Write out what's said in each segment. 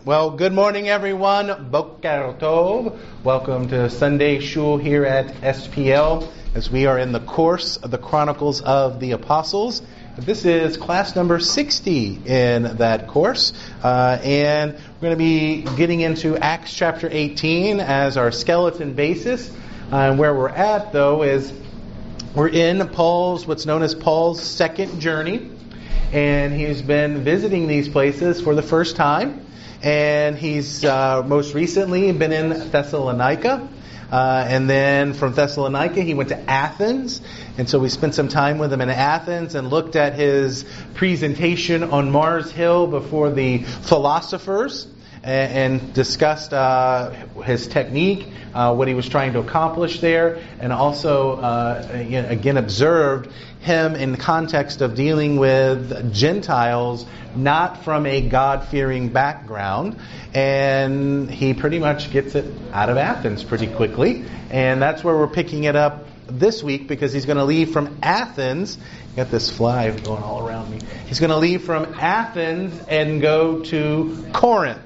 Well, good morning, everyone. Boker Tov. Welcome to Sunday Shul here at SPL as we are in the course of the Chronicles of the Apostles. This is class number 60 in that course. And we're going to be getting into Acts chapter 18 as our skeleton basis. And where we're at, though, is we're in what's known as Paul's second journey. And he's been visiting these places for the first time. And he's most recently been in Thessalonica. And then from Thessalonica, he went to Athens. And so we spent some time with him in Athens and looked at his presentation on Mars Hill before the philosophers and discussed his technique, what he was trying to accomplish there, and also, again, observed him in the context of dealing with Gentiles, not from a God-fearing background. And he pretty much gets it out of Athens pretty quickly. And that's where we're picking it up this week, because he's going to leave from Athens. Got this fly going all around me. He's going to leave from Athens and go to Corinth.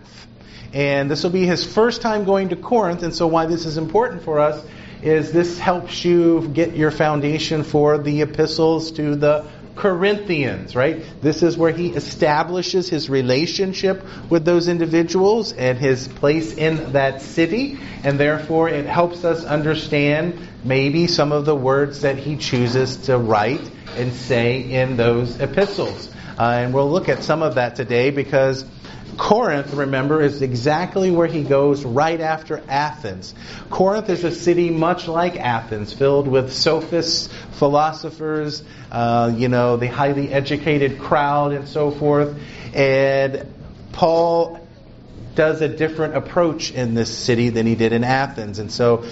And this will be his first time going to Corinth. And so why this is important for us is this helps you get your foundation for the epistles to the Corinthians, right? This is where he establishes his relationship with those individuals and his place in that city. And therefore it helps us understand maybe some of the words that he chooses to write and say in those epistles. And we'll look at some of that today, because Corinth, remember, is exactly where he goes right after Athens. Corinth is a city much like Athens, filled with sophists, philosophers, the highly educated crowd and so forth. And Paul does a different approach in this city than he did in Athens. And so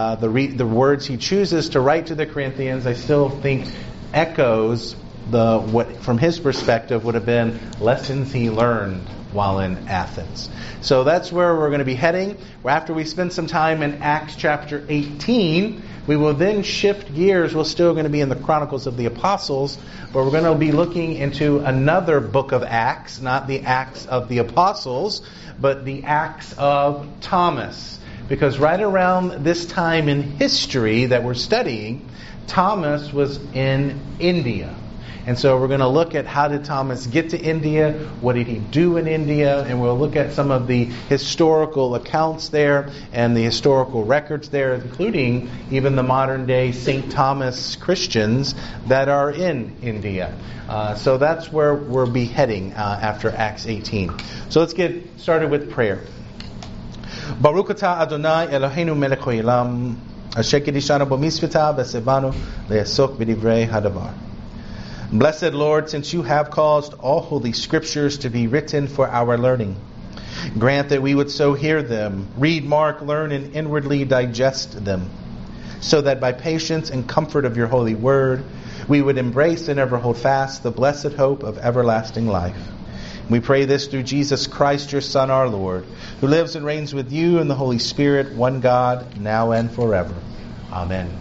the words he chooses to write to the Corinthians, I still think echoes what from his perspective would have been lessons he learned while in Athens. So that's where we're going to be heading. After we spend some time in Acts chapter 18, we will then shift gears. We're still going to be in the Chronicles of the Apostles, but we're going to be looking into another book of Acts, not the Acts of the Apostles, but the Acts of Thomas. Because right around this time in history that we're studying, Thomas was in India. And so we're going to look at how did Thomas get to India, what did he do in India, and we'll look at some of the historical accounts there and the historical records there, including even the modern day St. Thomas Christians that are in India. So that's where we'll be heading after Acts 18. So let's get started with prayer. Baruch atah Adonai Eloheinu melech haolam, asher kiddushanu b'mitzvotav v'tzivanu le'asok b'divrei hadavar. Blessed Lord, since you have caused all holy scriptures to be written for our learning, grant that we would so hear them, read, mark, learn, and inwardly digest them, so that by patience and comfort of your holy word, we would embrace and ever hold fast the blessed hope of everlasting life. We pray this through Jesus Christ, your Son, our Lord, who lives and reigns with you in the Holy Spirit, one God, now and forever. Amen.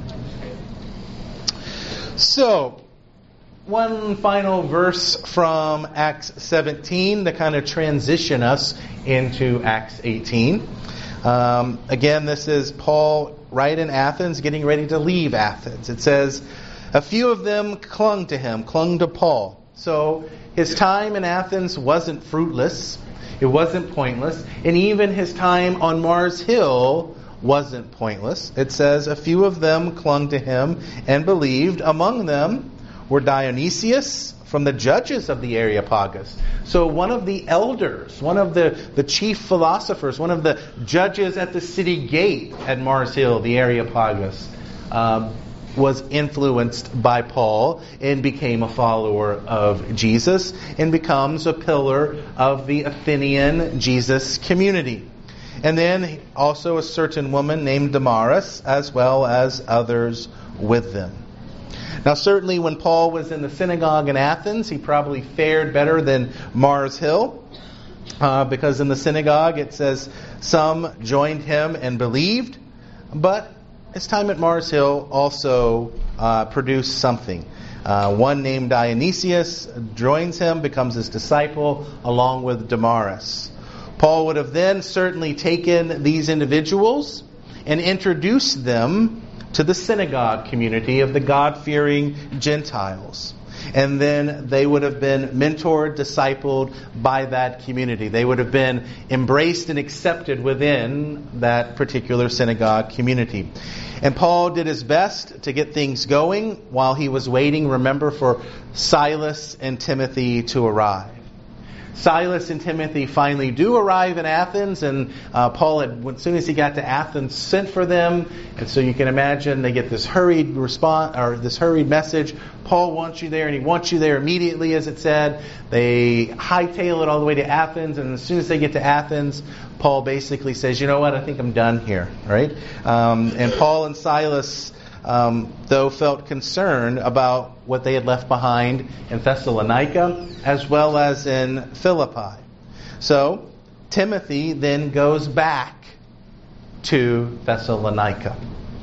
So, one final verse from Acts 17 to kind of transition us into Acts 18. Again, this is Paul right in Athens, getting ready to leave Athens. It says, a few of them clung to Paul. So his time in Athens wasn't fruitless. It wasn't pointless. And even his time on Mars Hill wasn't pointless. It says, a few of them clung to him and believed. Among them were Dionysius from the judges of the Areopagus. So one of the elders, one of the chief philosophers, one of the judges at the city gate at Mars Hill, the Areopagus, was influenced by Paul and became a follower of Jesus and becomes a pillar of the Athenian Jesus community. And then also a certain woman named Damaris, as well as others with them. Now certainly when Paul was in the synagogue in Athens, he probably fared better than Mars Hill, because in the synagogue it says some joined him and believed, but his time at Mars Hill also produced something. One named Dionysius joins him, becomes his disciple, along with Damaris. Paul would have then certainly taken these individuals and introduced them to the synagogue community of the God-fearing Gentiles. And then they would have been mentored, discipled by that community. They would have been embraced and accepted within that particular synagogue community. And Paul did his best to get things going while he was waiting, remember, for Silas and Timothy to arrive. Silas and Timothy finally do arrive in Athens, and Paul had, as soon as he got to Athens, sent for them. And so you can imagine they get this hurried response, or this hurried message. Paul wants you there, and he wants you there immediately, as it said. They hightail it all the way to Athens, and as soon as they get to Athens, Paul basically says, "You know what? I think I'm done here." Right? And Paul and Silas, though, felt concerned about what they had left behind in Thessalonica as well as in Philippi. So Timothy then goes back to Thessalonica.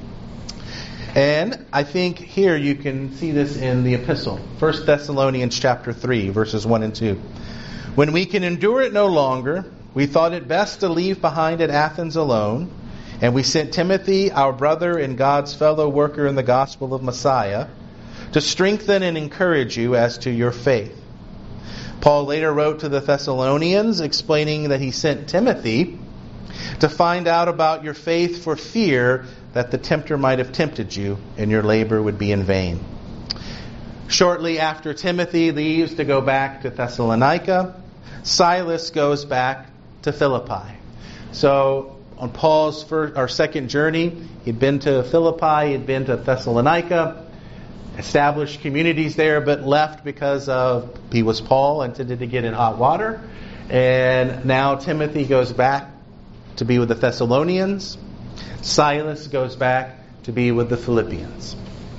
And I think here you can see this in the epistle. 1 Thessalonians chapter 3, verses 1 and 2. When we can endure it no longer, we thought it best to leave behind at Athens alone. And we sent Timothy, our brother and God's fellow worker in the gospel of Messiah, to strengthen and encourage you as to your faith. Paul later wrote to the Thessalonians explaining that he sent Timothy to find out about your faith for fear that the tempter might have tempted you and your labor would be in vain. Shortly after Timothy leaves to go back to Thessalonica, Silas goes back to Philippi. So on Paul's second journey, he'd been to Philippi, he'd been to Thessalonica, established communities there, but left because he was Paul, intended to get in hot water. And now Timothy goes back to be with the Thessalonians. Silas goes back to be with the Philippians.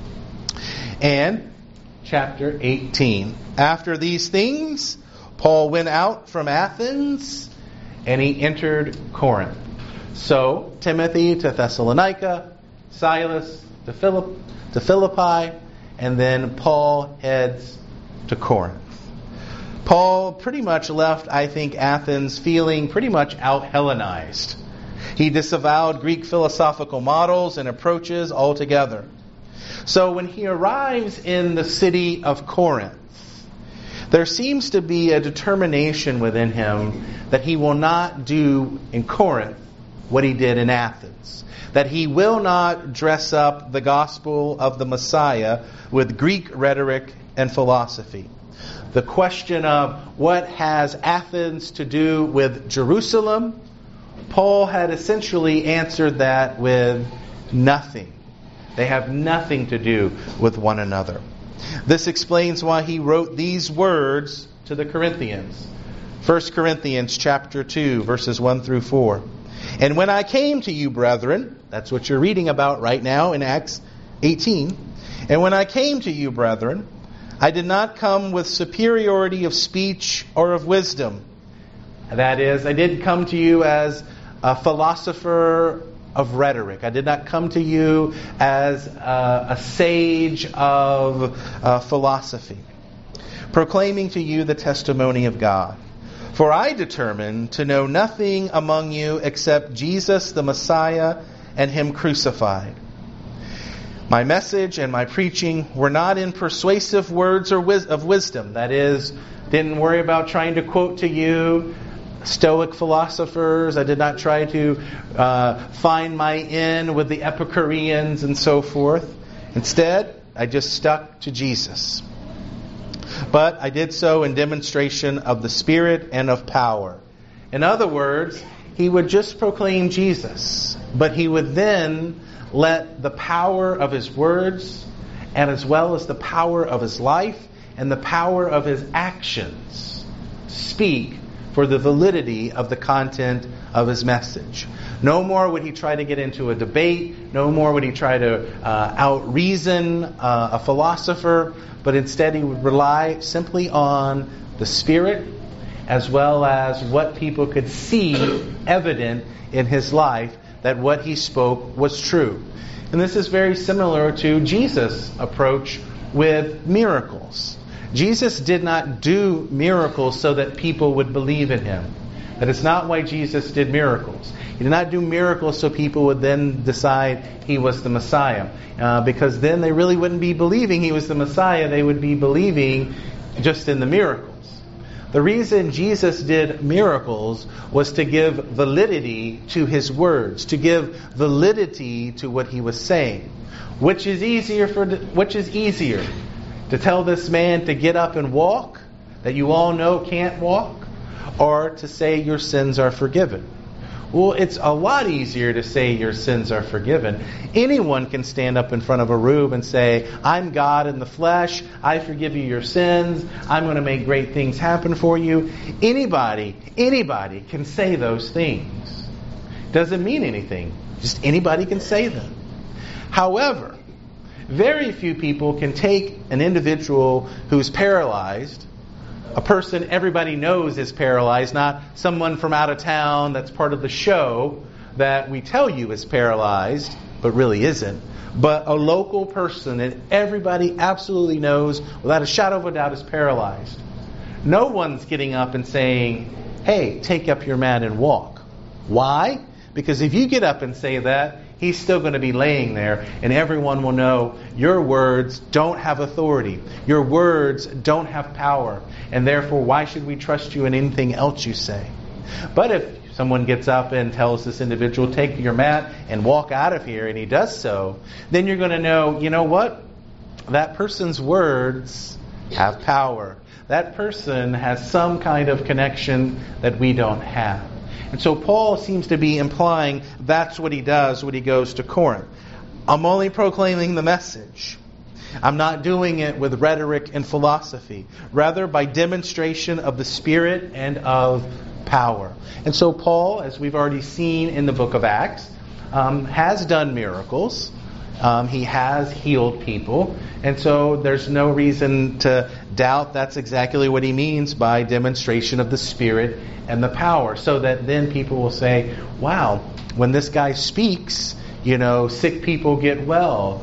And chapter 18. After these things, Paul went out from Athens and he entered Corinth. So, Timothy to Thessalonica, Silas to Philippi, and then Paul heads to Corinth. Paul pretty much left, I think, Athens feeling pretty much out-Hellenized. He disavowed Greek philosophical models and approaches altogether. So when he arrives in the city of Corinth, there seems to be a determination within him that he will not do in Corinth what he did in Athens. That he will not dress up the gospel of the Messiah with Greek rhetoric and philosophy. The question of what has Athens to do with Jerusalem, Paul had essentially answered that with nothing. They have nothing to do with one another. This explains why he wrote these words to the Corinthians. 1 Corinthians chapter 2, verses 1 through 4. And when I came to you, brethren, that's what you're reading about right now in Acts 18. And when I came to you, brethren, I did not come with superiority of speech or of wisdom. That is, I didn't come to you as a philosopher of rhetoric. I did not come to you as a sage of philosophy, proclaiming to you the testimony of God. For I determined to know nothing among you except Jesus the Messiah and Him crucified. My message and my preaching were not in persuasive words or of wisdom. That is, didn't worry about trying to quote to you Stoic philosophers. I did not try to find my in with the Epicureans and so forth. Instead, I just stuck to Jesus. But I did so in demonstration of the Spirit and of power. In other words, he would just proclaim Jesus, but he would then let the power of his words, and as well as the power of his life and the power of his actions, speak for the validity of the content of his message. No more would he try to get into a debate. No more would he try to out-reason a philosopher. But instead he would rely simply on the Spirit as well as what people could see evident in his life that what he spoke was true. And this is very similar to Jesus' approach with miracles. Jesus did not do miracles so that people would believe in him. That is not why Jesus did miracles. He did not do miracles so people would then decide He was the Messiah. Because then they really wouldn't be believing He was the Messiah. They would be believing just in the miracles. The reason Jesus did miracles was to give validity to His words, to give validity to what He was saying. Which is easier to tell this man to get up and walk, that you all know can't walk, or to say your sins are forgiven? Well, it's a lot easier to say your sins are forgiven. Anyone can stand up in front of a room and say, I'm God in the flesh, I forgive you your sins, I'm going to make great things happen for you. Anybody can say those things. Doesn't mean anything. Just anybody can say them. However, very few people can take an individual who's paralyzed, a person everybody knows is paralyzed, not someone from out of town that's part of the show that we tell you is paralyzed, but really isn't, but a local person that everybody absolutely knows without a shadow of a doubt is paralyzed. No one's getting up and saying, hey, take up your mat and walk. Why? Because if you get up and say that, he's still going to be laying there, and everyone will know your words don't have authority. Your words don't have power. And therefore, why should we trust you in anything else you say? But if someone gets up and tells this individual, take your mat and walk out of here, and he does so, then you're going to know, you know what? That person's words have power. That person has some kind of connection that we don't have. And so Paul seems to be implying that's what he does when he goes to Corinth. I'm only proclaiming the message. I'm not doing it with rhetoric and philosophy. Rather, by demonstration of the Spirit and of power. And so Paul, as we've already seen in the book of Acts, has done miracles. He has healed people. And so there's no reason to doubt that's exactly what he means by demonstration of the Spirit and the power. So that then people will say, wow, when this guy speaks, sick people get well.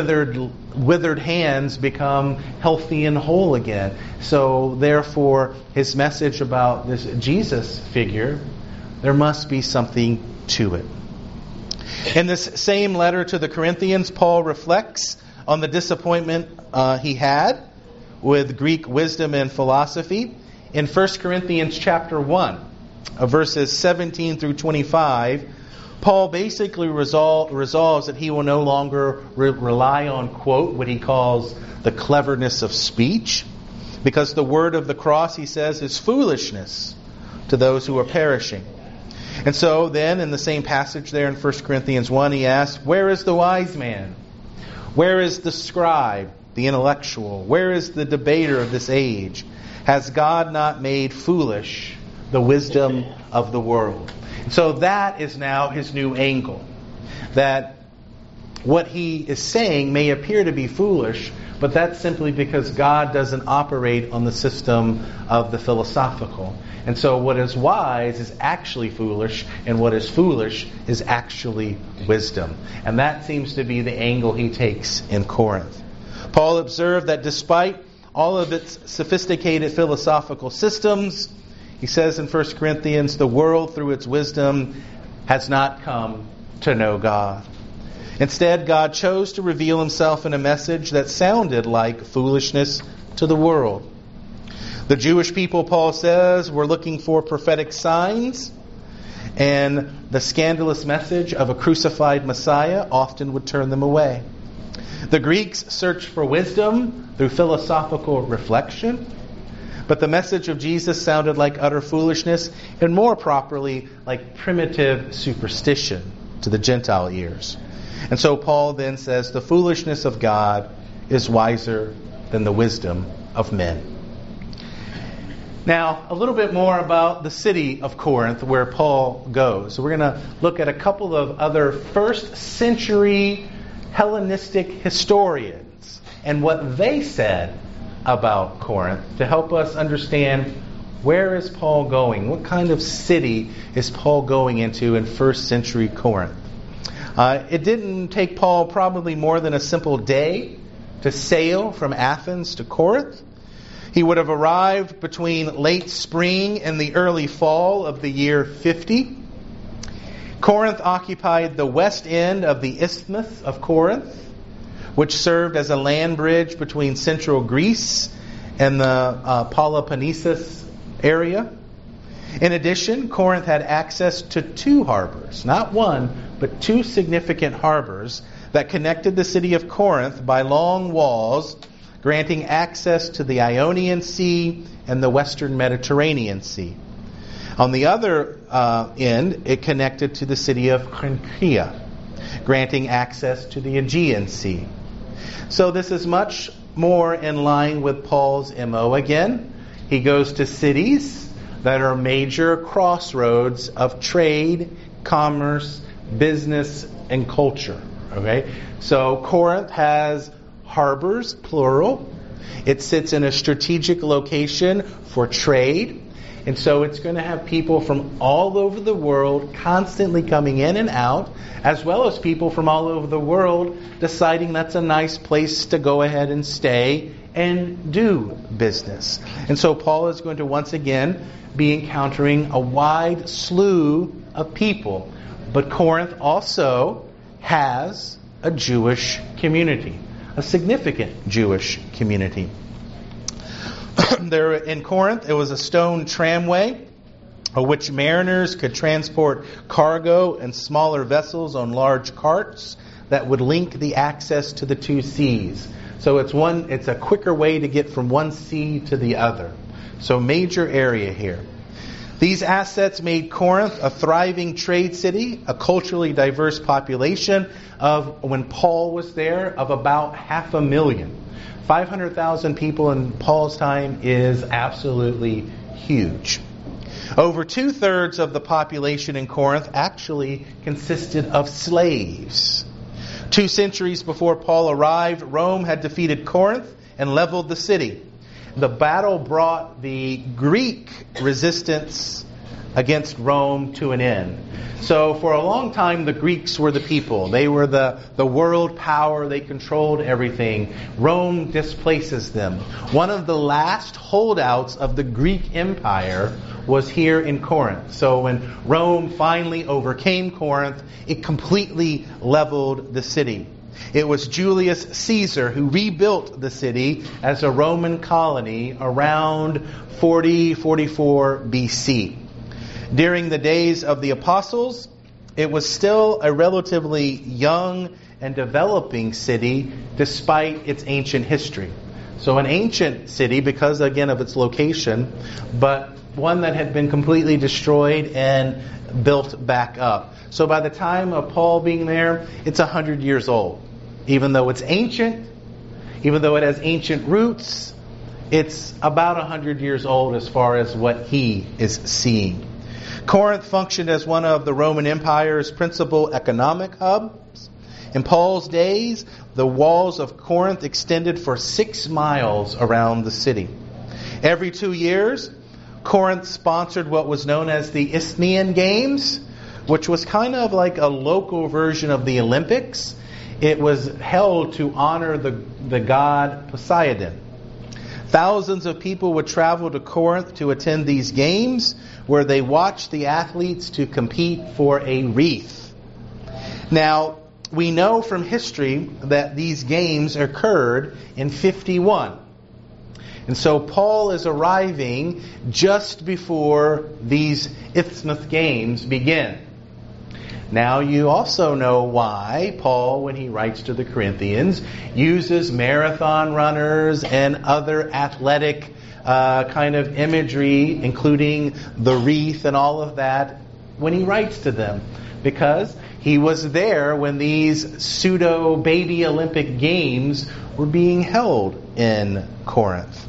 Withered hands become healthy and whole again. So therefore, his message about this Jesus figure, there must be something to it. In this same letter to the Corinthians, Paul reflects on the disappointment he had with Greek wisdom and philosophy. In 1 Corinthians chapter 1, verses 17 through 25, Paul basically resolves that he will no longer rely on, quote, what he calls the cleverness of speech, because the word of the cross, he says, is foolishness to those who are perishing. And so then, in the same passage there in 1 Corinthians 1, he asks, where is the wise man? Where is the scribe, the intellectual? Where is the debater of this age? Has God not made foolish the wisdom of the world? And so that is now his new angle. That what he is saying may appear to be foolish, but that's simply because God doesn't operate on the system of the philosophical. And so what is wise is actually foolish, and what is foolish is actually wisdom. And that seems to be the angle he takes in Corinth. Paul observed that despite all of its sophisticated philosophical systems, he says in 1 Corinthians, the world through its wisdom has not come to know God. Instead, God chose to reveal himself in a message that sounded like foolishness to the world. The Jewish people, Paul says, were looking for prophetic signs, and the scandalous message of a crucified Messiah often would turn them away. The Greeks searched for wisdom through philosophical reflection, but the message of Jesus sounded like utter foolishness, and more properly, like primitive superstition to the Gentile ears. And so Paul then says, the foolishness of God is wiser than the wisdom of men. Now, a little bit more about the city of Corinth where Paul goes. So we're going to look at a couple of other first century Hellenistic historians and what they said about Corinth to help us understand, where is Paul going? What kind of city is Paul going into in first century Corinth? It didn't take Paul probably more than a simple day to sail from Athens to Corinth. He would have arrived between late spring and the early fall of the year 50. Corinth occupied the west end of the Isthmus of Corinth, which served as a land bridge between central Greece and the Peloponnesus area. In addition, Corinth had access to two harbors, not one, but two significant harbors that connected the city of Corinth by long walls, granting access to the Ionian Sea and the Western Mediterranean Sea. On the other end, it connected to the city of Cenchreae, granting access to the Aegean Sea. So this is much more in line with Paul's MO again. He goes to cities that are major crossroads of trade, commerce, business, and culture. Okay? So Corinth has harbors, plural. It sits in a strategic location for trade. And so it's going to have people from all over the world constantly coming in and out, as well as people from all over the world deciding that's a nice place to go ahead and stay and do business. And so Paul is going to once again be encountering a wide slew of people. But Corinth also has a Jewish community, a significant Jewish community. There in Corinth, it was a stone tramway on which mariners could transport cargo and smaller vessels on large carts that would link the access to the two seas. So it's a quicker way to get from one sea to the other. So major area here. These assets made Corinth a thriving trade city, a culturally diverse population of, when Paul was there, of about 500,000. 500,000 people in Paul's time is absolutely huge. Over 2/3 of the population in Corinth actually consisted of slaves. 2 centuries before Paul arrived, Rome had defeated Corinth and leveled the city. The battle brought the Greek resistance against Rome to an end. So for a long time, the Greeks were the people. They were the world power. They controlled everything. Rome displaces them. One of the last holdouts of the Greek Empire was here in Corinth. So when Rome finally overcame Corinth, it completely leveled the city. It was Julius Caesar who rebuilt the city as a Roman colony around 44 BC. During the days of the apostles, it was still a relatively young and developing city despite its ancient history. So an ancient city because, again, of its location, but one that had been completely destroyed and built back up. So by the time of Paul being there, it's 100 years old. Even though it's ancient, even though it has ancient roots, it's about 100 years old as far as what he is seeing. Corinth functioned as one of the Roman Empire's principal economic hubs. In Paul's days, the walls of Corinth extended for 6 miles around the city. Every 2 years, Corinth sponsored what was known as the Isthmian Games, which was kind of like a local version of the Olympics. It was held to honor the god Poseidon. Thousands of people would travel to Corinth to attend these games, where they watched the athletes to compete for a wreath. Now, we know from history that these games occurred in 51. And so Paul is arriving just before these Isthmus Games begin. Now you also know why Paul, when he writes to the Corinthians, uses marathon runners and other athletic kind of imagery, including the wreath and all of that, when he writes to them. Because he was there when these pseudo-baby Olympic Games were being held in Corinth.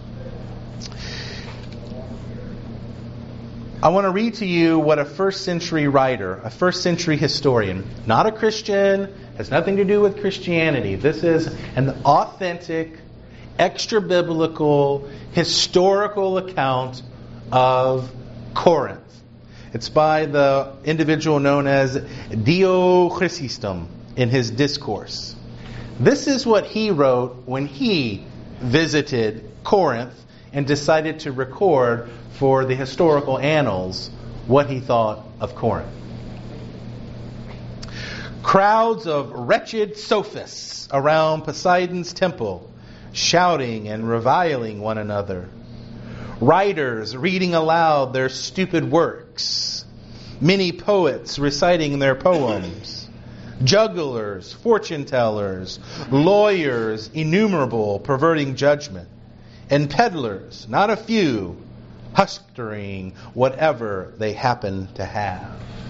I want to read to you what a first century writer, a first century historian, not a Christian, has nothing to do with Christianity. This is an authentic, extra-biblical, historical account of Corinth. It's by the individual known as Dio Chrysostom in his discourse. This is what he wrote when he visited Corinth and decided to record for the historical annals what he thought of Corinth. Crowds of wretched sophists around Poseidon's temple, shouting and reviling one another. Writers reading aloud their stupid works. Many poets reciting their poems. Jugglers, fortune tellers, lawyers innumerable perverting judgment. And peddlers, not a few, hustering whatever they happen to have.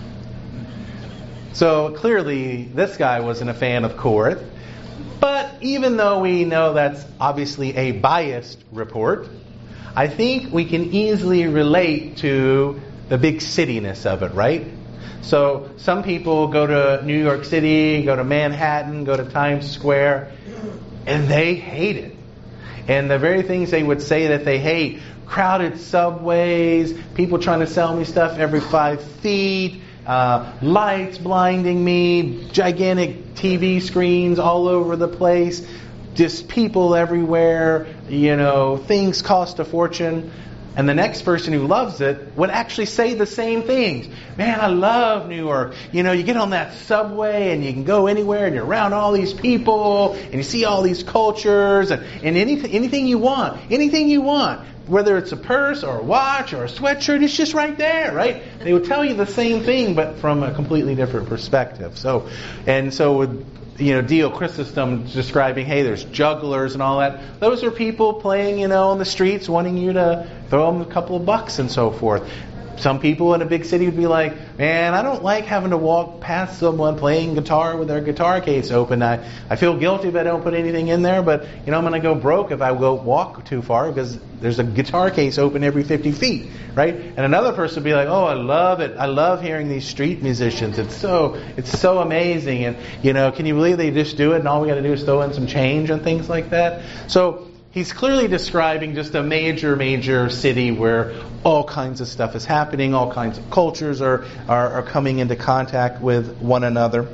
So clearly, this guy wasn't a fan of Corinth. But even though we know that's obviously a biased report, I think we can easily relate to the big cityness of it, right? So some people go to New York City, go to Manhattan, go to Times Square, and they hate it. And the very things they would say that they hate, crowded subways, people trying to sell me stuff every 5 feet, lights blinding me, gigantic TV screens all over the place, just people everywhere, things cost a fortune. And the next person who loves it would actually say the same things. Man, I love New York. You get on that subway and you can go anywhere and you're around all these people and you see all these cultures and anything you want. Anything you want. Whether it's a purse or a watch or a sweatshirt, it's just right there, right? They would tell you the same thing but from a completely different perspective. So with Dio Chrysostom describing, hey, there's jugglers and all that. Those are people playing, on the streets, wanting you to throw them a couple of bucks and so forth. Some people in a big city would be like, man, I don't like having to walk past someone playing guitar with their guitar case open. I feel guilty if I don't put anything in there, but I'm going to go broke if I go walk too far because there's a guitar case open every 50 feet, right? And another person would be like, oh, I love it. I love hearing these street musicians. It's so amazing. And, can you believe they just do it and all we got to do is throw in some change and things like that? So he's clearly describing just a major city where all kinds of stuff is happening, all kinds of cultures are coming into contact with one another.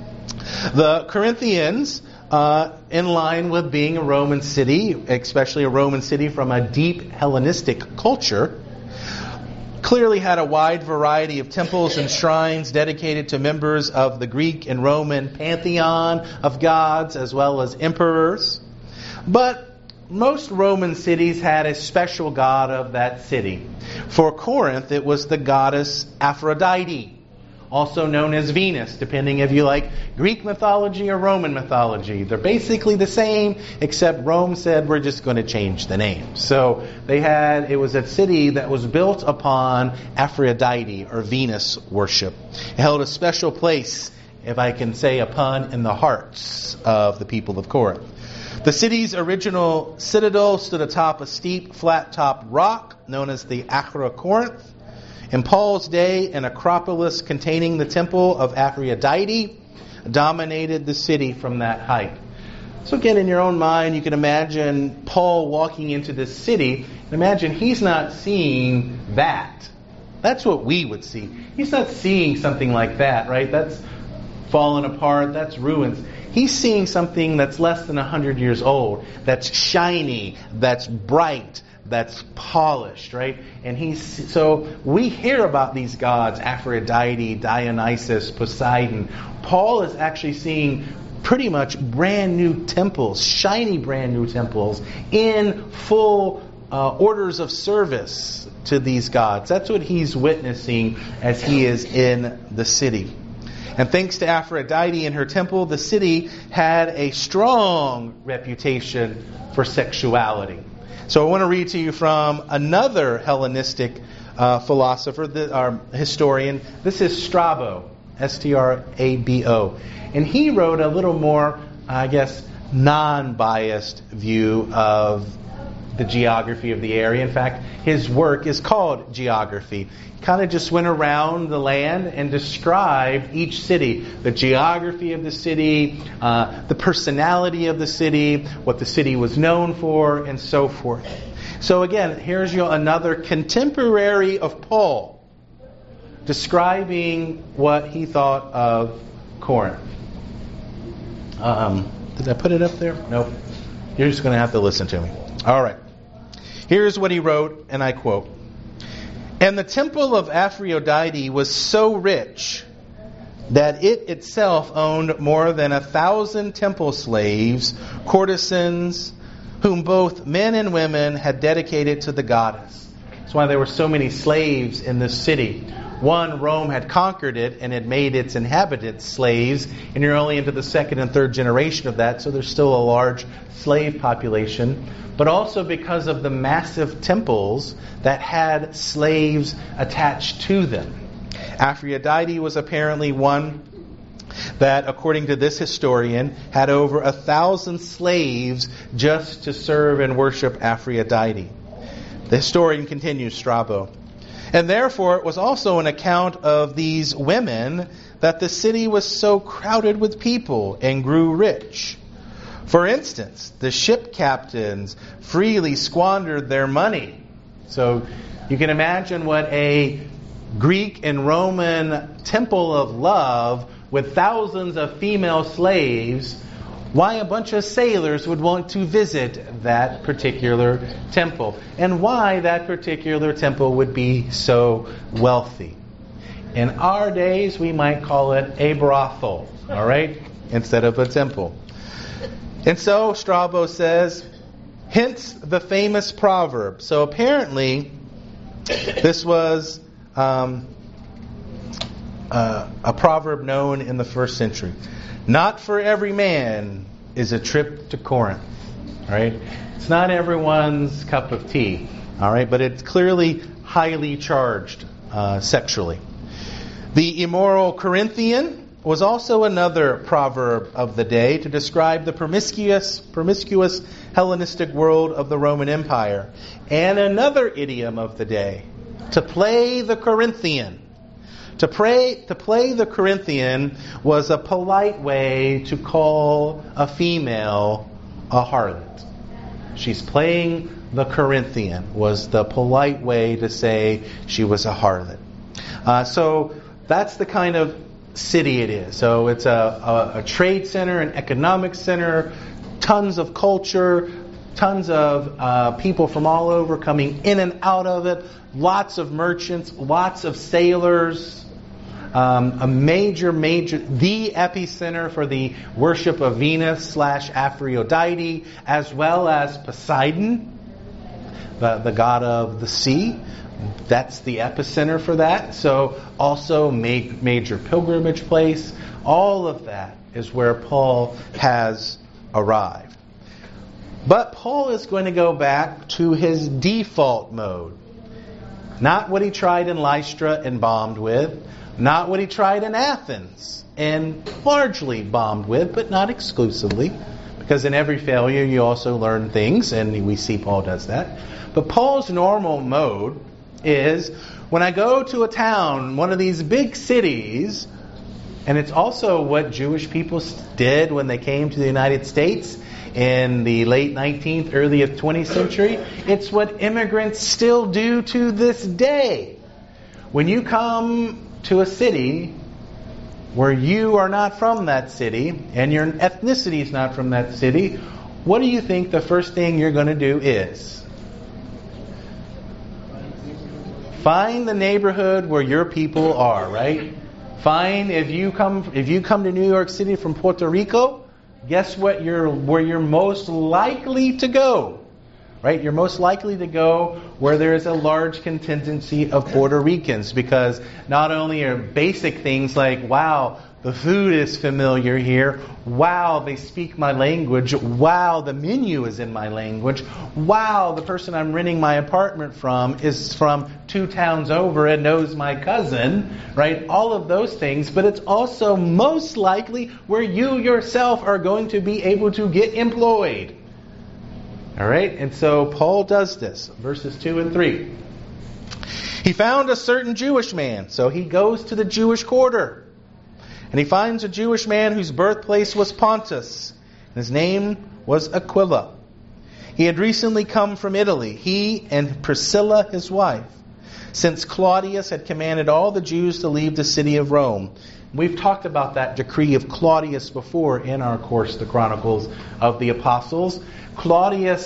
The Corinthians, in line with being a Roman city, especially a Roman city from a deep Hellenistic culture, clearly had a wide variety of temples and shrines dedicated to members of the Greek and Roman pantheon of gods as well as emperors. But most Roman cities had a special god of that city. For Corinth, it was the goddess Aphrodite, also known as Venus, depending if you like Greek mythology or Roman mythology. They're basically the same, except Rome said we're just going to change the name. So it was a city that was built upon Aphrodite or Venus worship. It held a special place, if I can say a pun, in the hearts of the people of Corinth. The city's original citadel stood atop a steep, flat-topped rock known as the Acra Corinth. In Paul's day, an acropolis containing the temple of Aphrodite dominated the city from that height. So again, in your own mind, you can imagine Paul walking into this city. Imagine he's not seeing that. That's what we would see. He's not seeing something like that, right? That's fallen apart. That's ruins. He's seeing something that's less than 100 years old, that's shiny, that's bright, that's polished, right? And so we hear about these gods, Aphrodite, Dionysus, Poseidon. Paul is actually seeing pretty much brand new temples, shiny brand new temples, in full orders of service to these gods. That's what he's witnessing as he is in the city. And thanks to Aphrodite and her temple, the city had a strong reputation for sexuality. So I want to read to you from another Hellenistic philosopher, our historian. This is Strabo, Strabo. And he wrote a little more, non-biased view of the geography of the area. In fact, his work is called Geography. He kind of just went around the land and described each city, the geography of the city, the personality of the city, what the city was known for, and so forth. So again, here's another contemporary of Paul describing what he thought of Corinth. Did I put it up there? Nope. You're just going to have to listen to me. All right. Here's what he wrote, and I quote, "And the temple of Aphrodite was so rich that it itself owned more than 1,000 temple slaves, courtesans, whom both men and women had dedicated to the goddess." That's why there were so many slaves in this city. One, Rome had conquered it and had made its inhabitants slaves, and you're only into the second and third generation of that, so there's still a large slave population. But also because of the massive temples that had slaves attached to them. Aphrodite was apparently one that, according to this historian, had over 1,000 slaves just to serve and worship Aphrodite. The historian continues, Strabo. "And therefore it was also an account of these women that the city was so crowded with people and grew rich. For instance, the ship captains freely squandered their money." So you can imagine what a Greek and Roman temple of love with thousands of female slaves, why a bunch of sailors would want to visit that particular temple, and why that particular temple would be so wealthy. In our days, we might call it a brothel, all right, instead of a temple. And so Strabo says, hence the famous proverb. So apparently, this was a proverb known in the first century. Not for every man is a trip to Corinth. All right? It's not everyone's cup of tea. All right? But it's clearly highly charged sexually. The immoral Corinthian was also another proverb of the day to describe the promiscuous Hellenistic world of the Roman Empire. And another idiom of the day, to play the Corinthian. To play the Corinthian was a polite way to call a female a harlot. She's playing the Corinthian was the polite way to say she was a harlot. So that's the kind of city it is. So it's a trade center, an economic center, tons of culture, tons of people from all over coming in and out of it, lots of merchants, lots of sailors, the epicenter for the worship of Venus / Aphrodite, as well as Poseidon, the god of the sea. That's the epicenter for that. So also major pilgrimage place. All of that is where Paul has arrived. But Paul is going to go back to his default mode. Not what he tried in Lystra and bombed with. Not what he tried in Athens and largely bombed with, but not exclusively. Because in every failure you also learn things, and we see Paul does that. But Paul's normal mode is when I go to a town, one of these big cities, and it's also what Jewish people did when they came to the United States in the late 19th, early 20th century. It's what immigrants still do to this day. When you come to a city where you are not from that city and your ethnicity is not from that city, what do you think the first thing you're going to do is? Find the neighborhood where your people are, right? Find if you come to New York City from Puerto Rico, guess what? Where you're most likely to go, right? You're most likely to go where there is a large contingency of Puerto Ricans, because not only are basic things like, wow, the food is familiar here. Wow, they speak my language. Wow, the menu is in my language. Wow, the person I'm renting my apartment from is from 2 towns over and knows my cousin, right? All of those things, but it's also most likely where you yourself are going to be able to get employed. All right, and so Paul does this, verses 2 and 3. He found a certain Jewish man, so he goes to the Jewish quarter. And he finds a Jewish man whose birthplace was Pontus. And his name was Aquila. He had recently come from Italy, he and Priscilla his wife, since Claudius had commanded all the Jews to leave the city of Rome. We've talked about that decree of Claudius before in our course, The Chronicles of the Apostles. Claudius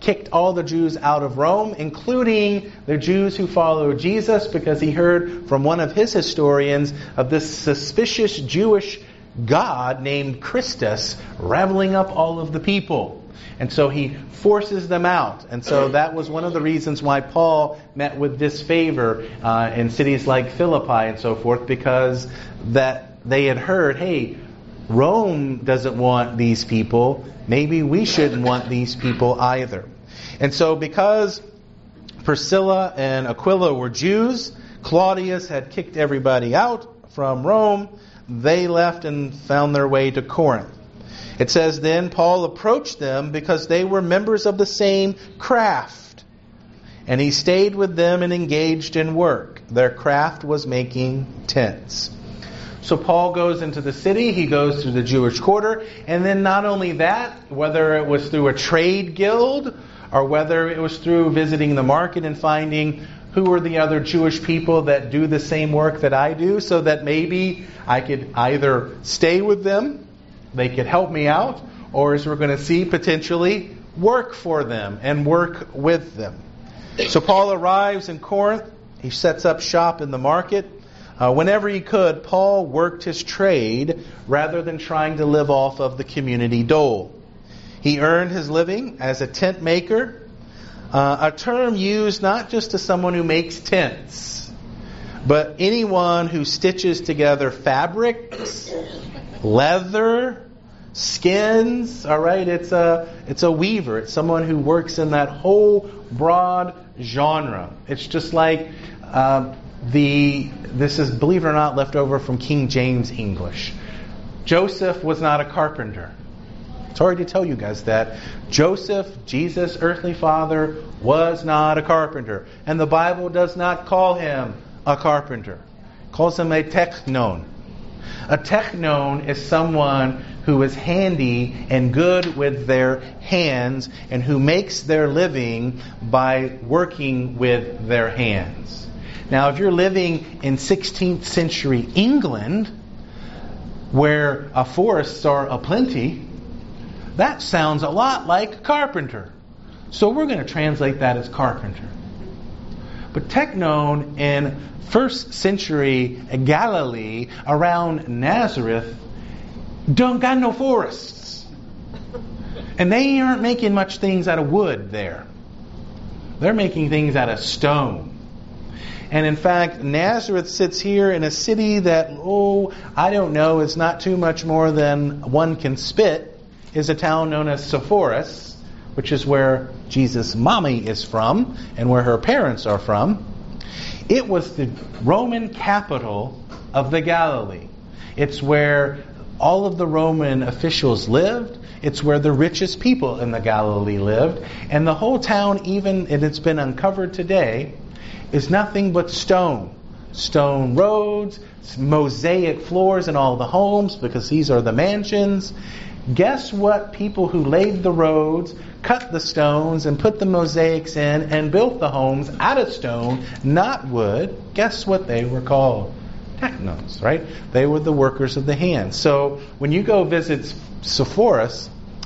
kicked all the Jews out of Rome, including the Jews who followed Jesus, because he heard from one of his historians of this suspicious Jewish god named Christus raveling up all of the people. And so he forces them out. And so that was one of the reasons why Paul met with disfavor in cities like Philippi and so forth, because that they had heard, hey, Rome doesn't want these people. Maybe we shouldn't want these people either. And so because Priscilla and Aquila were Jews, Claudius had kicked everybody out from Rome. They left and found their way to Corinth. It says then, Paul approached them because they were members of the same craft. And he stayed with them and engaged in work. Their craft was making tents. So Paul goes into the city, he goes through the Jewish quarter, and then not only that, whether it was through a trade guild or whether it was through visiting the market and finding who are the other Jewish people that do the same work that I do, so that maybe I could either stay with them, they could help me out, or as we're going to see, potentially work for them and work with them. So Paul arrives in Corinth. He sets up shop in the market. Whenever he could, Paul worked his trade rather than trying to live off of the community dole. He earned his living as a tent maker, a term used not just to someone who makes tents, but anyone who stitches together fabrics, leather, skins. All right, it's a weaver. It's someone who works in that whole broad genre. It's just like this is, believe it or not, left over from King James English. Joseph was not a carpenter. Sorry to tell you guys that. Joseph, Jesus' earthly father, was not a carpenter. And the Bible does not call him a carpenter. It calls him a teknon. A teknon is someone who is handy and good with their hands and who makes their living by working with their hands. Now, if you're living in 16th century England, where forests are aplenty, that sounds a lot like carpenter. So we're going to translate that as carpenter. But teknon in 1st century Galilee, around Nazareth, don't got no forests. And they aren't making much things out of wood there. They're making things out of stone. And in fact, Nazareth sits here in a city that, I don't know, is not too much more than one can spit, is a town known as Sepphoris, which is where Jesus' mommy is from and where her parents are from. It was the Roman capital of the Galilee. It's where all of the Roman officials lived. It's where the richest people in the Galilee lived. And the whole town, even, and it's been uncovered today, is nothing but stone. Stone roads, mosaic floors in all the homes, because these are the mansions. Guess what people who laid the roads, cut the stones, and put the mosaics in, and built the homes out of stone, not wood, guess what they were called? Teknons, right? They were the workers of the hands. So when you go visit Sepphoris,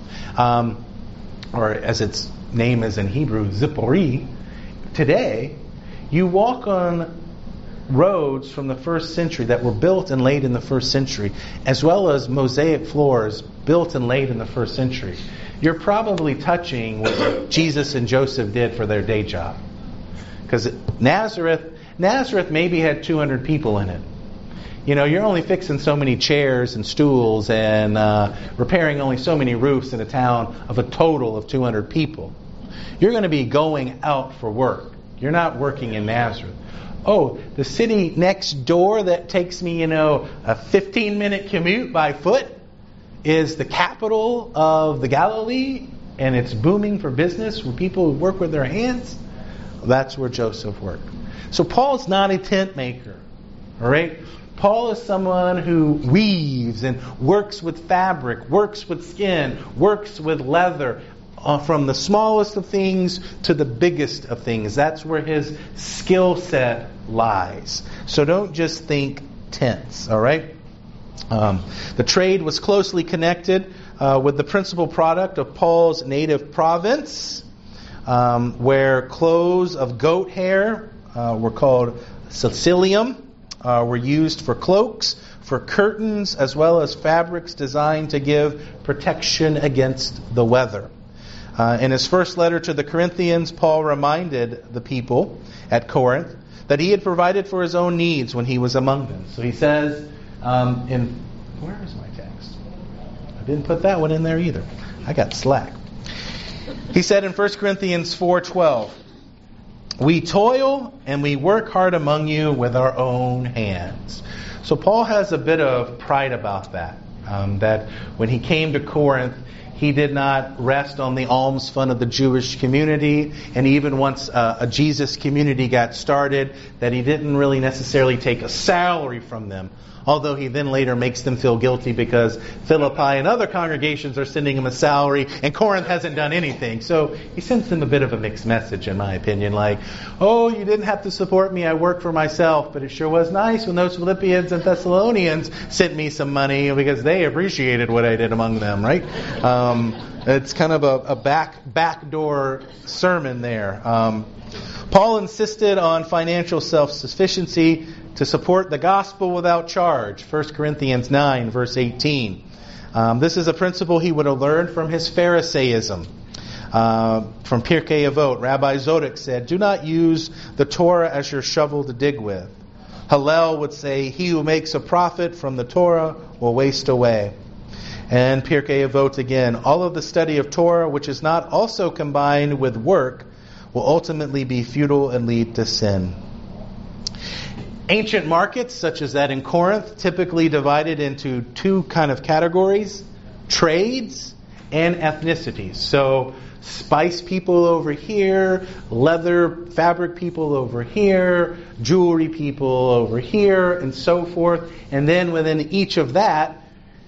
or as its name is in Hebrew, Zippori, today, you walk on roads from the 1st century that were built and laid in the 1st century, as well as mosaic floors built and laid in the 1st century. You're probably touching what Jesus and Joseph did for their day job. Because Nazareth maybe had 200 people in it. You know, you're only fixing so many chairs and stools and repairing only so many roofs in a town of a total of 200 people. You're going to be going out for work. You're not working in Nazareth. Oh, the city next door that takes me, a 15-minute commute by foot is the capital of the Galilee, and it's booming for business where people who work with their hands. That's where Joseph worked. So Paul's not a tent maker, all right? Paul is someone who weaves and works with fabric, works with skin, works with leather, from the smallest of things to the biggest of things. That's where his skill set lies. So don't just think tents, all right? The trade was closely connected with the principal product of Paul's native province. where clothes of goat hair were called cilicium, were used for cloaks, for curtains, as well as fabrics designed to give protection against the weather. In his first letter to the Corinthians, Paul reminded the people at Corinth that he had provided for his own needs when he was among them. So he says, where is my text? I didn't put that one in there either. I got slack. He said in 1 Corinthians 4:12, "We toil and we work hard among you with our own hands." So Paul has a bit of pride about that. That when he came to Corinth, he did not rest on the alms fund of the Jewish community, and even once a Jesus community got started, that he didn't really necessarily take a salary from them. Although he then later makes them feel guilty because Philippi and other congregations are sending him a salary and Corinth hasn't done anything. So he sends them a bit of a mixed message, in my opinion. Like, oh, you didn't have to support me. I worked for myself. But it sure was nice when those Philippians and Thessalonians sent me some money because they appreciated what I did among them, right? It's kind of a backdoor sermon there. Paul insisted on financial self-sufficiency to support the gospel without charge. 1 Corinthians 9, verse 18. This is a principle he would have learned from his Pharisaism. From Pirkei Avot, Rabbi Zodek said, "Do not use the Torah as your shovel to dig with." Hillel would say, "He who makes a profit from the Torah will waste away." And Pirkei Avot again, "All of the study of Torah, which is not also combined with work, will ultimately be futile and lead to sin." Ancient markets, such as that in Corinth, typically divided into two kind of categories: trades and ethnicities. So spice people over here, leather fabric people over here, jewelry people over here, and so forth. And then within each of that,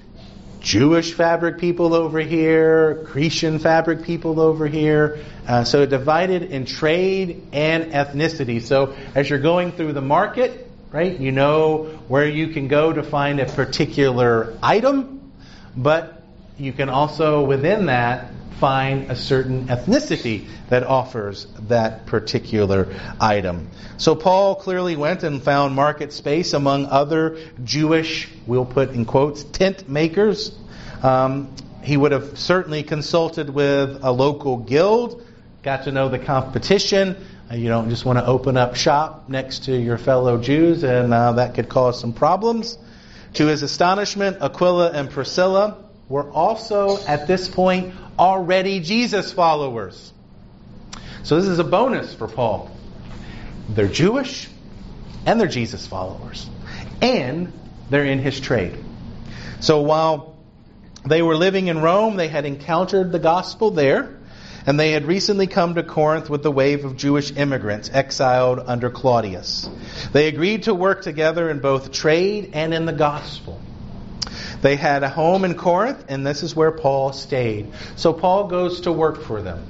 Jewish fabric people over here, Grecian fabric people over here. So divided in trade and ethnicity. So as you're going through the market, right, you know where you can go to find a particular item, but you can also within that find a certain ethnicity that offers that particular item. So Paul clearly went and found market space among other Jewish, we'll put in quotes, tent makers. He would have certainly consulted with a local guild, got to know the competition. You don't just want to open up shop next to your fellow Jews, and that could cause some problems. To his astonishment, Aquila and Priscilla were also, at this point, already Jesus followers. So this is a bonus for Paul. They're Jewish, and they're Jesus followers. And they're in his trade. So while they were living in Rome, they had encountered the gospel there, and they had recently come to Corinth with the wave of Jewish immigrants exiled under Claudius. They agreed to work together in both trade and in the gospel. They had a home in Corinth, and this is where Paul stayed. So Paul goes to work for them.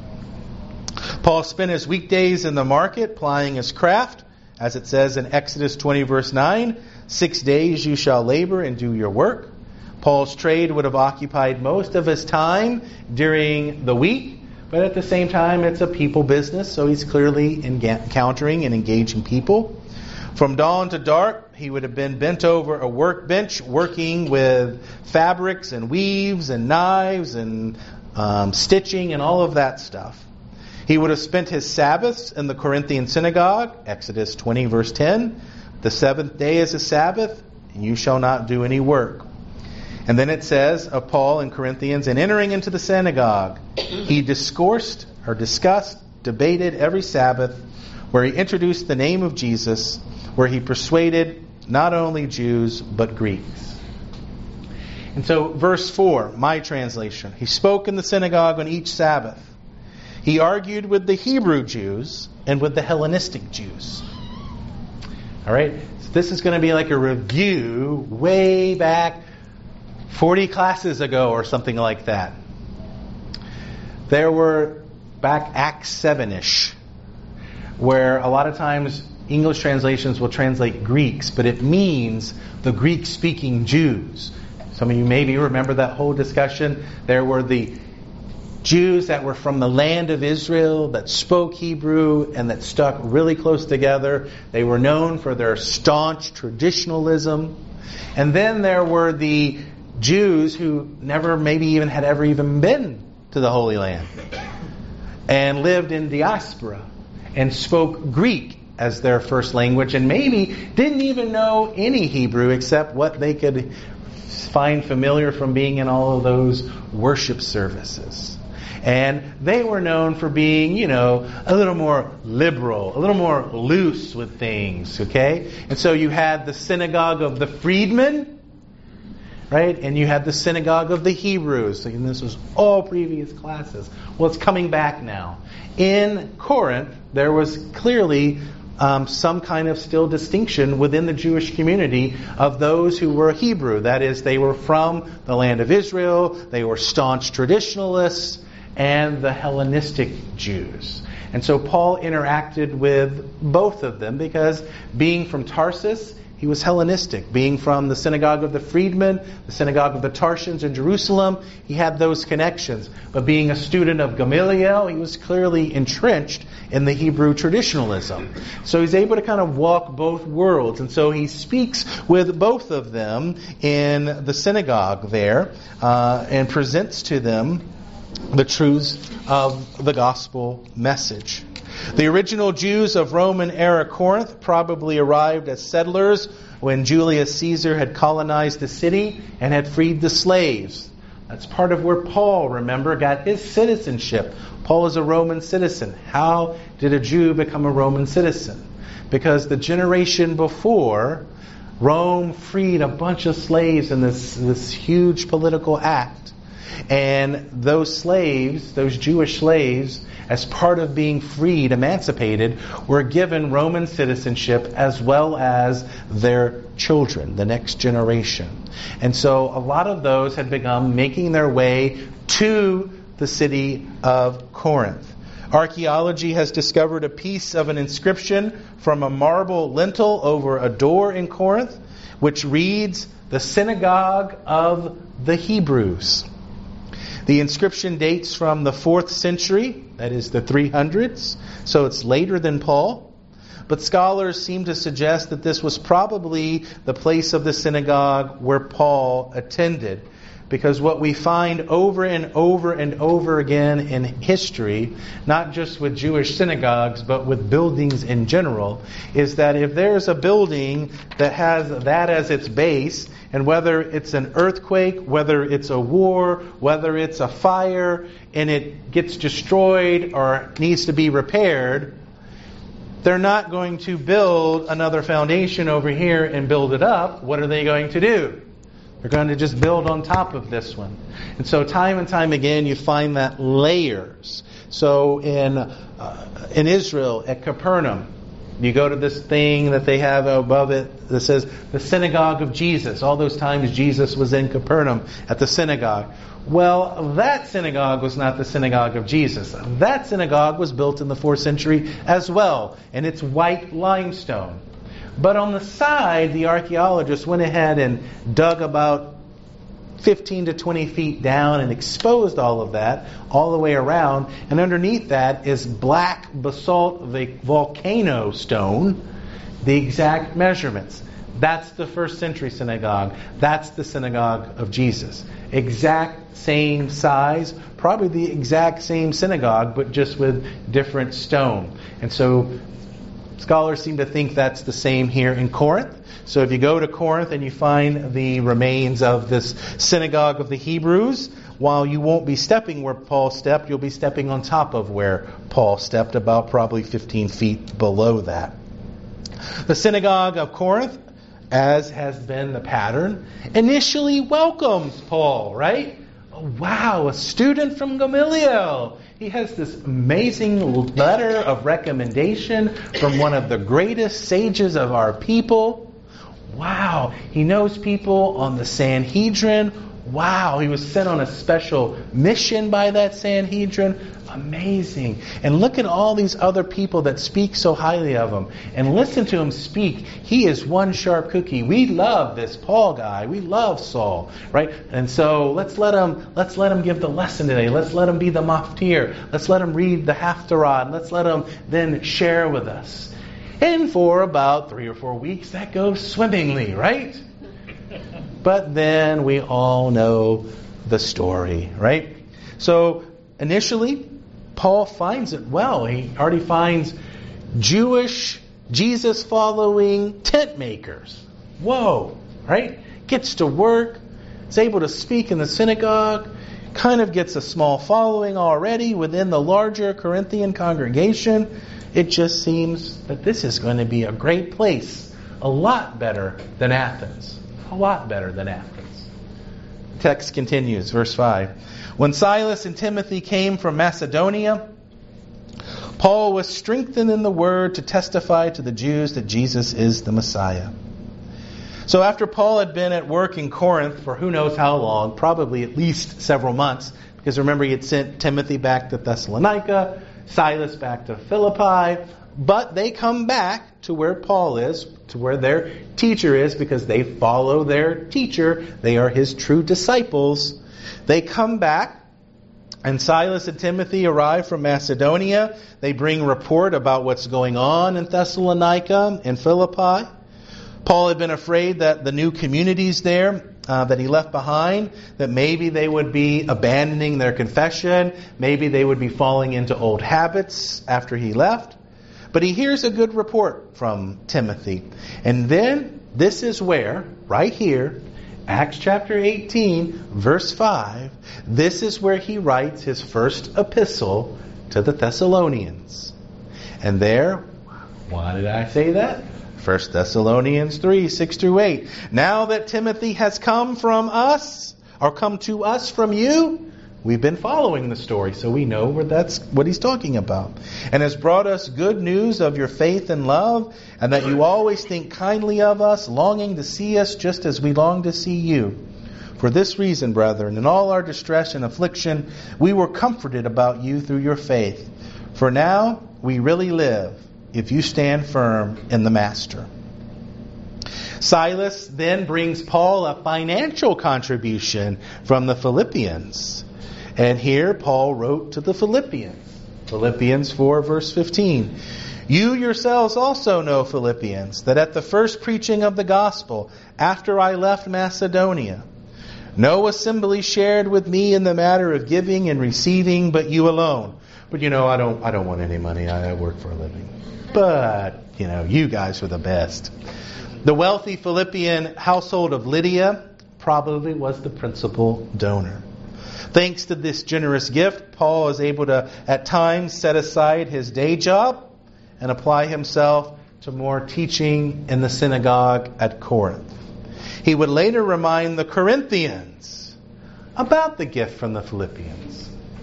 Paul spent his weekdays in the market plying his craft, as it says in Exodus 20 verse 9, 6 days you shall labor and do your work. Paul's trade would have occupied most of his time during the week, but at the same time it's a people business, so he's clearly encountering and engaging people. From dawn to dark, he would have been bent over a workbench working with fabrics and weaves and knives and stitching and all of that stuff. He would have spent his Sabbaths in the Corinthian synagogue, Exodus 20 verse 10. The seventh day is a Sabbath, and you shall not do any work. And then it says of Paul in Corinthians, and entering into the synagogue, he discoursed or discussed, debated every Sabbath, where he introduced the name of Jesus, where he persuaded not only Jews, but Greeks. And so verse 4, my translation, he spoke in the synagogue on each Sabbath. He argued with the Hebrew Jews and with the Hellenistic Jews. All right, so this is going to be like a review way back 40 classes ago or something like that. There were back Acts 7-ish, where a lot of times English translations will translate Greeks, but it means the Greek-speaking Jews. Some of you maybe remember that whole discussion. There were the Jews that were from the land of Israel, that spoke Hebrew, and that stuck really close together. They were known for their staunch traditionalism. And then there were the Jews who never maybe even had ever even been to the Holy Land and lived in diaspora and spoke Greek as their first language and maybe didn't even know any Hebrew except what they could find familiar from being in all of those worship services. And they were known for being, a little more liberal, a little more loose with things, okay? And so you had the synagogue of the freedmen, right? And you had the synagogue of the Hebrews. And this was all previous classes. Well, it's coming back now. In Corinth, there was clearly some kind of still distinction within the Jewish community of those who were Hebrew. That is, they were from the land of Israel, they were staunch traditionalists, and the Hellenistic Jews. And so Paul interacted with both of them because being from Tarsus, he was Hellenistic. Being from the synagogue of the freedmen, the synagogue of the Tarsians in Jerusalem, he had those connections. But being a student of Gamaliel, he was clearly entrenched in the Hebrew traditionalism. So he's able to kind of walk both worlds. And so he speaks with both of them in the synagogue there and presents to them the truths of the gospel message. The original Jews of Roman era Corinth probably arrived as settlers when Julius Caesar had colonized the city and had freed the slaves. That's part of where Paul, remember, got his citizenship. Paul is a Roman citizen. How did a Jew become a Roman citizen? Because the generation before, Rome freed a bunch of slaves in this huge political act. And those slaves, those Jewish slaves, as part of being freed, emancipated, were given Roman citizenship as well as their children, the next generation. And so a lot of those had begun making their way to the city of Corinth. Archaeology has discovered a piece of an inscription from a marble lintel over a door in Corinth, which reads, "The Synagogue of the Hebrews." The inscription dates from the 4th century, that is the 300s, so it's later than Paul. But scholars seem to suggest that this was probably the place of the synagogue where Paul attended. Because what we find over and over and over again in history, not just with Jewish synagogues, but with buildings in general, is that if there's a building that has that as its base, and whether it's an earthquake, whether it's a war, whether it's a fire, and it gets destroyed or needs to be repaired, they're not going to build another foundation over here and build it up. What are they going to do? They're going to just build on top of this one. And so time and time again you find that layers. So in Israel, at Capernaum, you go to this thing that they have above it that says the synagogue of Jesus. All those times Jesus was in Capernaum at the synagogue. Well, that synagogue was not the synagogue of Jesus. That synagogue was built in the 4th century as well, and it's white limestone. But on the side, the archaeologists went ahead and dug about 15 to 20 feet down and exposed all of that all the way around. And underneath that is black basalt volcano stone, the exact measurements. That's the 1st century synagogue. That's the synagogue of Jesus. Exact same size, probably the exact same synagogue, but just with different stone. And so scholars seem to think that's the same here in Corinth. So if you go to Corinth and you find the remains of this synagogue of the Hebrews, while you won't be stepping where Paul stepped, you'll be stepping on top of where Paul stepped, about probably 15 feet below that. The synagogue of Corinth, as has been the pattern, initially welcomes Paul, right? Wow, a student from Gamaliel. He has this amazing letter of recommendation from one of the greatest sages of our people. Wow, he knows people on the Sanhedrin. Wow, he was sent on a special mission by that Sanhedrin. Amazing. And look at all these other people that speak so highly of him. And listen to him speak. He is one sharp cookie. We love this Paul guy. We love Saul, right? And so let's let him give the lesson today. Let's let him be the maftir. Let's let him read the Haftarah. And let's let him then share with us. And for about 3 or 4 weeks, that goes swimmingly, right? But then we all know the story, right? So initially, Paul finds it well. He already finds Jewish, Jesus-following tent makers. Whoa, right? Gets to work, is able to speak in the synagogue, kind of gets a small following already within the larger Corinthian congregation. It just seems that this is going to be a great place. A lot better than Athens. A lot better than Athens. Text continues, verse 5. When Silas and Timothy came from Macedonia, Paul was strengthened in the word to testify to the Jews that Jesus is the Messiah. So after Paul had been at work in Corinth for who knows how long, probably at least several months, because remember he had sent Timothy back to Thessalonica, Silas back to Philippi, but they come back to where Paul is, to where their teacher is, because they follow their teacher. They are his true disciples. They come back, and Silas and Timothy arrive from Macedonia. They bring report about what's going on in Thessalonica and Philippi. Paul had been afraid that the new communities there that he left behind, that maybe they would be abandoning their confession, maybe they would be falling into old habits after he left. But he hears a good report from Timothy. And then, this is where, right here, Acts chapter 18, verse 5, this is where he writes his first epistle to the Thessalonians. And there, why did I say that? 1 Thessalonians 3, 6 through 8. Now that Timothy has come from us, or come to us from you, we've been following the story, so we know where that's what he's talking about. And has brought us good news of your faith and love, and that you always think kindly of us, longing to see us just as we long to see you. For this reason, brethren, in all our distress and affliction, we were comforted about you through your faith. For now we really live, if you stand firm in the Master. Silas then brings Paul a financial contribution from the Philippians. And here Paul wrote to the Philippians. Philippians 4 verse 15. You yourselves also know, Philippians, that at the first preaching of the gospel, after I left Macedonia, no assembly shared with me in the matter of giving and receiving, but you alone. But I don't want any money. I work for a living. But, you guys are the best. The wealthy Philippian household of Lydia probably was the principal donor. Thanks to this generous gift, Paul is able to, at times, set aside his day job and apply himself to more teaching in the synagogue at Corinth. He would later remind the Corinthians about the gift from the Philippians.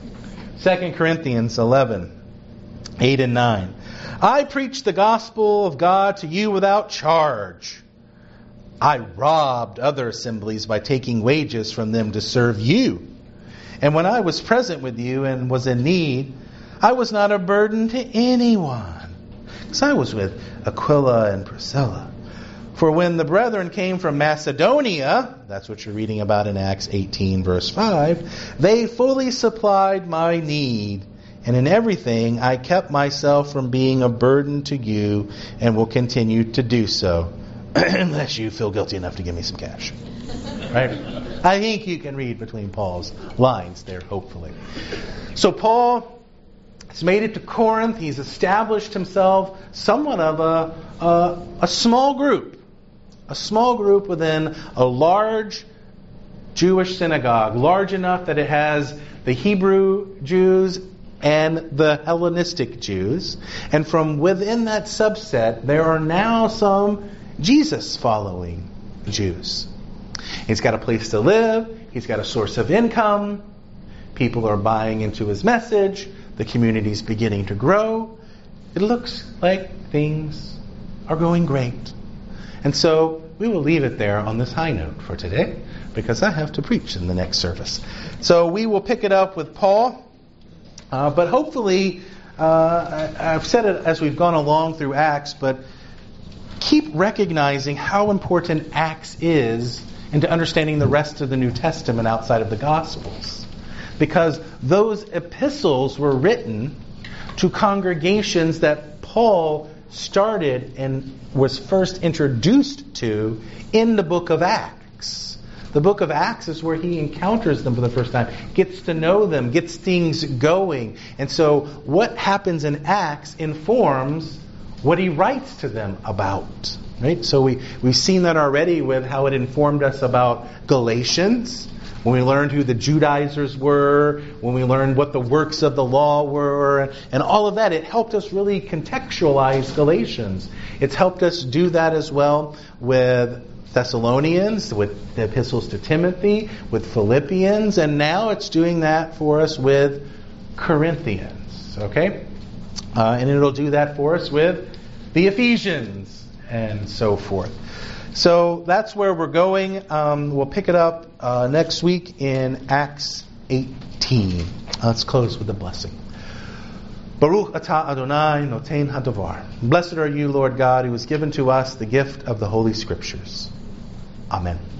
2 Corinthians 11, 8 and 9. I preach the gospel of God to you without charge. I robbed other assemblies by taking wages from them to serve you. And when I was present with you and was in need, I was not a burden to anyone, because I was with Aquila and Priscilla. For when the brethren came from Macedonia, that's what you're reading about in Acts 18 verse 5, they fully supplied my need. And in everything, I kept myself from being a burden to you and will continue to do so, unless you feel guilty enough to give me some cash. Right? I think you can read between Paul's lines there, hopefully. So Paul has made it to Corinth. He's established himself somewhat of a small group. A small group within a large Jewish synagogue. Large enough that it has the Hebrew Jews and the Hellenistic Jews. And from within that subset, there are now some Jesus-following Jews. He's got a place to live. He's got a source of income. People are buying into his message. The community's beginning to grow. It looks like things are going great. And so we will leave it there on this high note for today, because I have to preach in the next service. So we will pick it up with Paul, but hopefully, I've said it as we've gone along through Acts, but keep recognizing how important Acts is into understanding the rest of the New Testament outside of the Gospels. Because those epistles were written to congregations that Paul started and was first introduced to in the book of Acts. The book of Acts is where he encounters them for the first time, gets to know them, gets things going. And so what happens in Acts informs what he writes to them about. Right? So we've seen that already with how it informed us about Galatians, when we learned who the Judaizers were, when we learned what the works of the law were, and all of that. It helped us really contextualize Galatians. It's helped us do that as well with Thessalonians, with the epistles to Timothy, with Philippians, and now it's doing that for us with Corinthians. Okay? And it'll do that for us with the Ephesians, and so forth. So that's where we're going. We'll pick it up next week in Acts 18. Let's close with a blessing. Baruch atah Adonai noten hadavar. Blessed are you, Lord God, who has given to us the gift of the Holy Scriptures. Amen.